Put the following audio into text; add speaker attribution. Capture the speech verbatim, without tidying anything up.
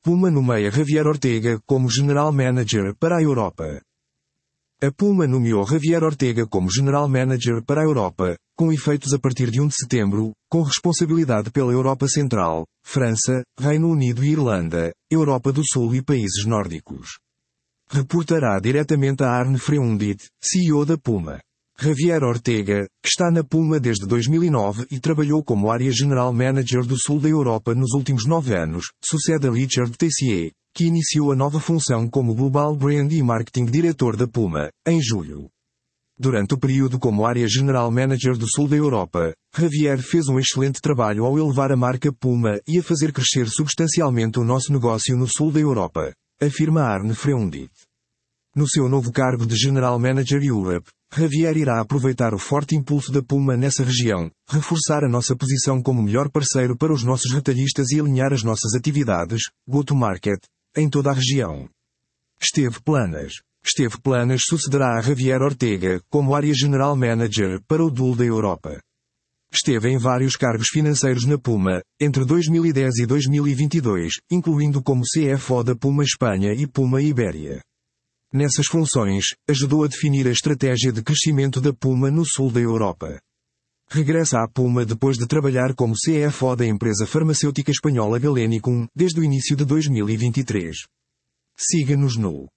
Speaker 1: Puma nomeia Javier Ortega como General Manager para a Europa. A Puma nomeou Javier Ortega como General Manager para a Europa, com efeitos a partir de um de setembro, com responsabilidade pela Europa Central, França, Reino Unido e Irlanda, Europa do Sul e países nórdicos. Reportará diretamente a Arne Freundit, C E O da Puma. Javier Ortega, que está na Puma desde dois mil e nove e trabalhou como Área General Manager do Sul da Europa nos últimos nove anos, sucede a Richard Tessier, que iniciou a nova função como Global Brand e Marketing Diretor da Puma, em julho. Durante o período como Área General Manager do Sul da Europa, Javier fez um excelente trabalho ao elevar a marca Puma e a fazer crescer substancialmente o nosso negócio no Sul da Europa, afirma Arne Freundit. No seu novo cargo de General Manager Europe, Javier irá aproveitar o forte impulso da Puma nessa região, reforçar a nossa posição como melhor parceiro para os nossos retalhistas e alinhar as nossas atividades, go-to-market, em toda a região. Esteve Planas. Esteve Planas sucederá a Javier Ortega como Área General Manager para o D U L da Europa. Esteve em vários cargos financeiros na Puma, entre dois mil e dez e dois mil e vinte e dois, incluindo como C F O da Puma Espanha e Puma Ibéria. Nessas funções, ajudou a definir a estratégia de crescimento da Puma no sul da Europa. Regressa à Puma depois de trabalhar como C F O da empresa farmacêutica espanhola Galenicum, desde o início de dois mil e vinte e três. Siga-nos no